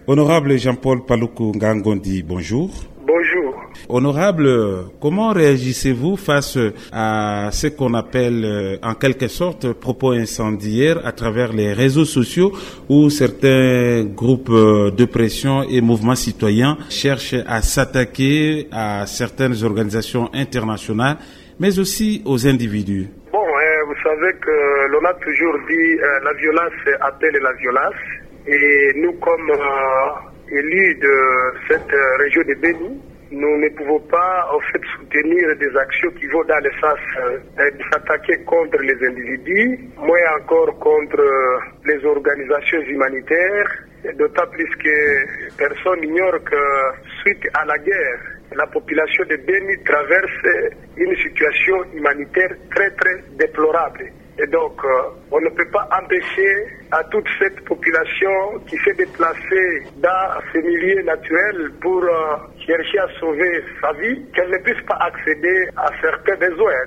Honorable Jean-Paul Paluku Ngangondi, bonjour. Bonjour. Honorable, comment réagissez-vous face à ce qu'on appelle en quelque sorte propos incendiaires à travers les réseaux sociaux où certains groupes de pression et mouvements citoyens cherchent à s'attaquer à certaines organisations internationales, mais aussi aux individus? Bon, vous savez que l'on a toujours dit la violence appelle la violence. Et nous, comme élus de cette région de Béni, nous ne pouvons pas en fait soutenir des actions qui vont dans le sens de s'attaquer contre les individus, moins encore contre les organisations humanitaires, d'autant plus que personne n'ignore que suite à la guerre, la population de Béni traverse une situation humanitaire très très déplorable. Et donc, on ne peut pas empêcher à toute cette population qui s'est déplacée dans ces milieux naturels pour chercher à sauver sa vie, qu'elle ne puisse pas accéder à certains besoins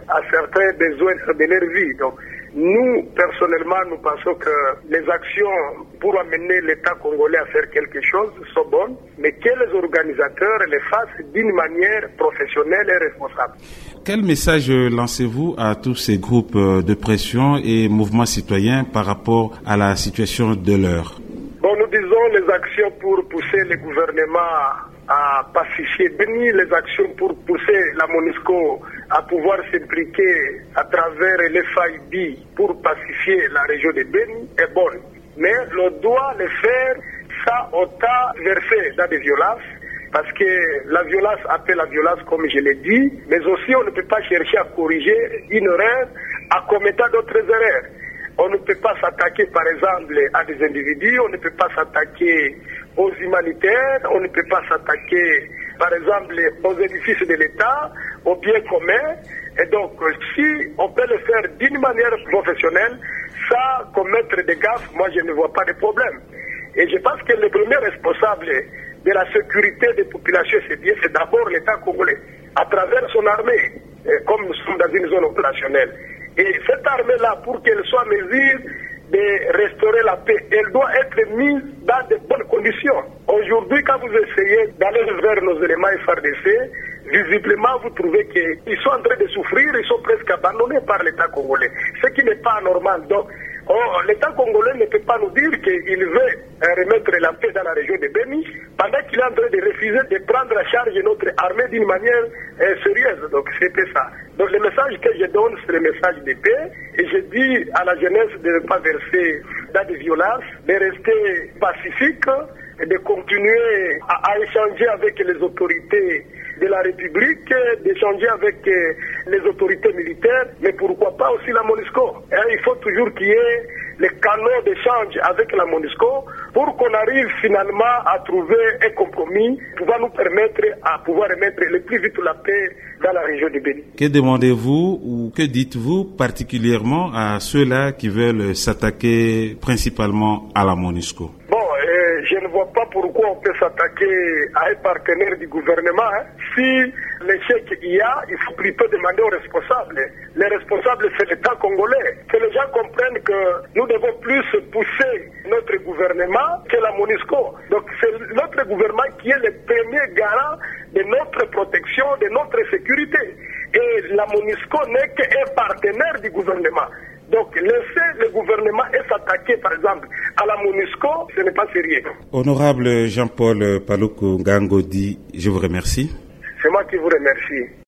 de leur vie. Donc, nous, personnellement, nous pensons que les actions pour amener l'État congolais à faire quelque chose sont bonnes, mais que les organisateurs les fassent d'une manière professionnelle et responsable. Quel message lancez-vous à tous ces groupes de pression et mouvements citoyens par rapport à la situation de l'heure? Bon, nous disons les actions pour pousser le gouvernement à pacifier Béni, les actions pour pousser la MONUSCO à pouvoir s'impliquer à travers l'FIB pour pacifier la région de Béni est bonne. Mais l'on doit le faire sans autant verser dans des violences, parce que la violence appelle la violence, comme je l'ai dit, mais aussi on ne peut pas chercher à corriger une erreur en commettant d'autres erreurs. On ne peut pas s'attaquer, par exemple, à des individus, on ne peut pas s'attaquer aux humanitaires, on ne peut pas s'attaquer, par exemple, aux édifices de l'État, aux biens communs. Et donc, si on peut le faire d'une manière professionnelle, sans commettre des gaffes, moi je ne vois pas de problème. Et je pense que le premier responsable de la sécurité des populations, c'est d'abord l'État congolais, à travers son armée, comme nous sommes dans une zone opérationnelle. Et cette armée-là, pour qu'elle soit en mesure de restaurer la paix, elle doit être mise dans de bonnes conditions. Aujourd'hui, quand vous essayez d'aller vers nos éléments FARDC, visiblement, vous trouvez qu'ils sont en train de souffrir, ils sont presque abandonnés par l'État congolais, ce qui n'est pas normal. Donc, l'État congolais ne peut pas nous dire qu'il veut remettre la paix dans la région de Béni pendant qu'il est en train de refuser de prendre en charge notre armée d'une manière sérieuse. Donc c'était ça. Donc le message que je donne, c'est le message de paix. Et je dis à la jeunesse de ne pas verser dans des violences, de rester pacifique, et de continuer à échanger avec les autorités de la République, d'échanger avec les autorités militaires, mais pourquoi pas aussi la MONUSCO. Il faut toujours qu'il y ait les canaux d'échange avec la MONUSCO pour qu'on arrive finalement à trouver un compromis pouvant nous permettre à pouvoir remettre le plus vite la paix dans la région de Béni. Que demandez-vous ou que dites-vous particulièrement à ceux-là qui veulent s'attaquer principalement à la MONUSCO? Je ne vois pas pourquoi on peut s'attaquer à un partenaire du gouvernement. Si l'échec y a, il faut plutôt demander aux responsables. Les responsables, c'est l'État congolais. Que les gens comprennent que nous devons plus pousser notre gouvernement que la MONUSCO. Donc c'est notre gouvernement qui est le premier garant de notre protection, de notre sécurité. Et la MONUSCO n'est qu'un partenaire du gouvernement. Donc, laisser le gouvernement s'attaquer, par exemple, à la MONUSCO, ce n'est pas sérieux. Honorable Jean-Paul Paluku Ngangondi, je vous remercie. C'est moi qui vous remercie.